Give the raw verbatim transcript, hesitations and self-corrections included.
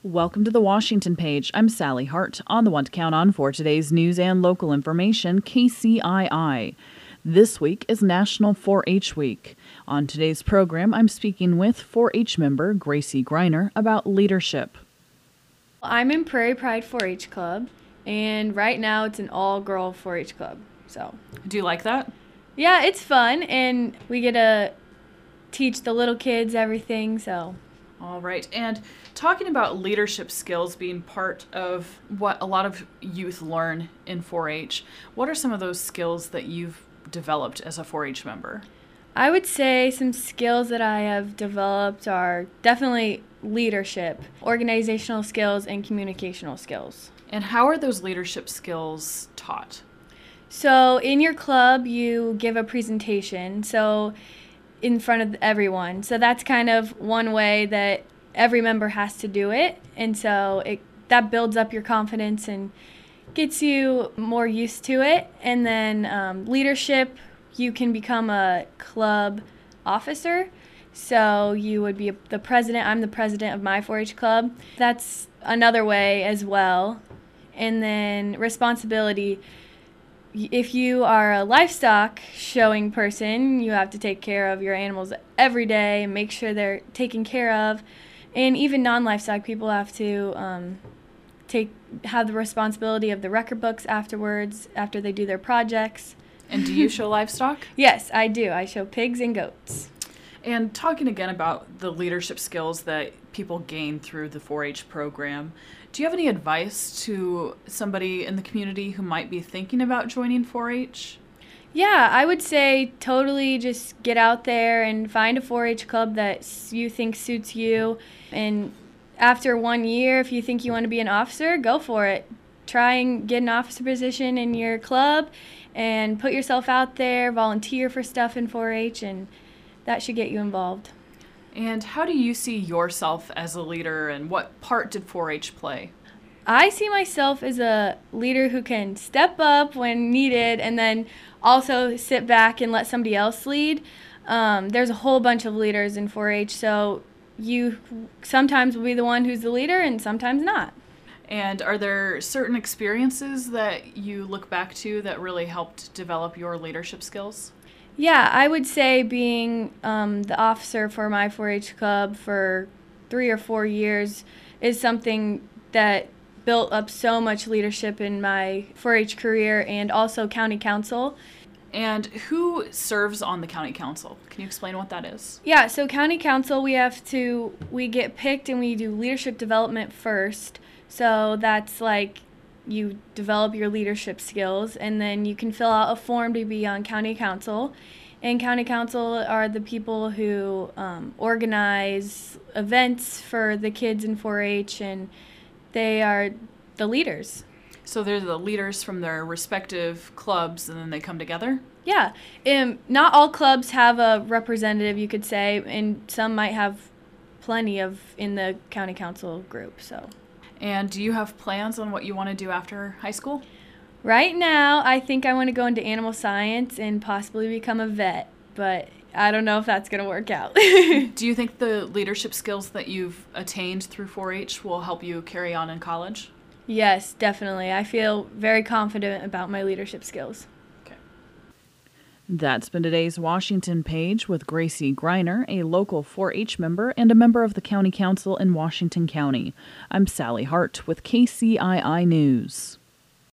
Welcome to the Washington Page. I'm Sally Hart, on the one to count on for today's news and local information, K C I I. This week is National four H Week. On today's program, I'm speaking with four H member Gracie Greiner about leadership. I'm in Prairie Pride four H Club, and right now it's an all-girl four H club. So, Do you like that? yeah, it's fun, and we get to teach the little kids everything, so... All right. And talking about leadership skills being part of what a lot of youth learn in four H, what are some of those skills that you've developed as a four H member? I would say some skills that I have developed are definitely leadership, organizational skills, and communicational skills. And how are those leadership skills taught? So in your club, you give a presentation, so in front of everyone. So that's kind of one way that every member has to do it. And so it that builds up your confidence and gets you more used to it. And then um, leadership, you can become a club officer. So you would be the president. I'm the president of my four H club. That's another way as well. And then responsibility. If you are a livestock showing person, you have to take care of your animals every day and make sure they're taken care of. And even non-livestock people have to um, take have the responsibility of the record books afterwards, after they do their projects. And do you show livestock? Yes, I do. I show pigs and goats. And talking again about the leadership skills that people gain through the four H program, do you have any advice to somebody in the community who might be thinking about joining four H? Yeah, I would say totally just get out there and find a four H club that you think suits you. And after one year, if you think you want to be an officer, go for it. Try and get an officer position in your club and put yourself out there, volunteer for stuff in four H, and that should get you involved. And how do you see yourself as a leader, and what part did four H play? I see myself as a leader who can step up when needed and then also sit back and let somebody else lead. Um, there's a whole bunch of leaders in four H, so you sometimes will be the one who's the leader and sometimes not. And are there certain experiences that you look back to that really helped develop your leadership skills? Yeah, I would say being um, the officer for my four H club for three or four years is something that built up so much leadership in my four H career, and also county council. And who serves on the county council? Can you explain what that is? Yeah, so county council, we have to, we get picked and we do leadership development first. So that's like you develop your leadership skills, and then you can fill out a form to be on county council. And county council are the people who um, organize events for the kids in four H, and they are the leaders. So they're the leaders from their respective clubs, and then they come together? Yeah. Um, not all clubs have a representative, you could say, and some might have plenty of in the county council group. So. And do you have plans on what you want to do after high school? Right now, I think I want to go into animal science and possibly become a vet, but I don't know if that's going to work out. Do you think the leadership skills that you've attained through four H will help you carry on in college? Yes, definitely. I feel very confident about my leadership skills. Okay. That's been today's Washington Page with Gracie Greiner, a local four H member and a member of the County Council in Washington County. I'm Sally Hart with K C I I News.